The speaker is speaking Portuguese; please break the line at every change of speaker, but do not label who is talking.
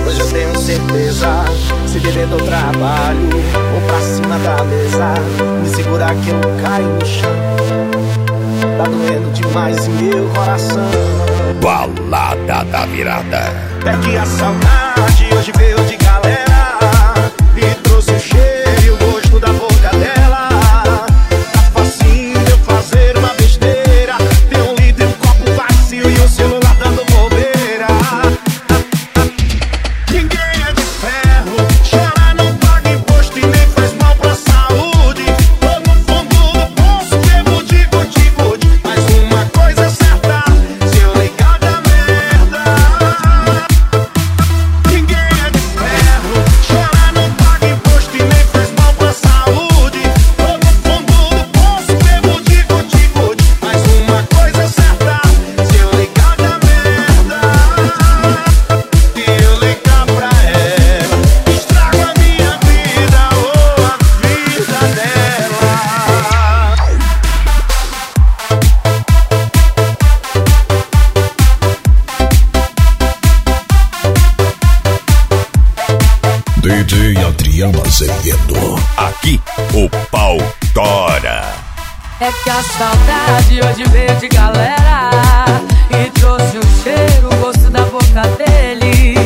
Hoje eu tenho certeza, se beber do trabalho ou pra cima da mesa, me segurar que eu caio no chão. Tá doendo demais em meu coração.
Balada da Virada.
É que a saudade hoje veio de galera e trouxe o cheiro e o gosto da boca dela. Tá facinho de eu fazer uma besteira, ter um litro e um copo vazio e o celular dando bobeira. Ninguém é de ferro, chorar não paga imposto e nem faz mal pra saúde. Tô no fundo do poço, bebo de gude-gude, mas uma coisa é certa, se eu ligar da merda. Ninguém é de ferro, chorar não paga imposto e nem faz mal pra saúde. Tô no fundo do poço, bebo de gude-gude, mas uma coisa é certa, se eu ligar da merda. Se eu ligar pra ela, estrago a minha vida ou a vida dela.
DJ Adriano Azevedo.
Aqui o pau tora.
É que a saudade hoje veio de galera e trouxe o cheiro, o gosto da boca dele.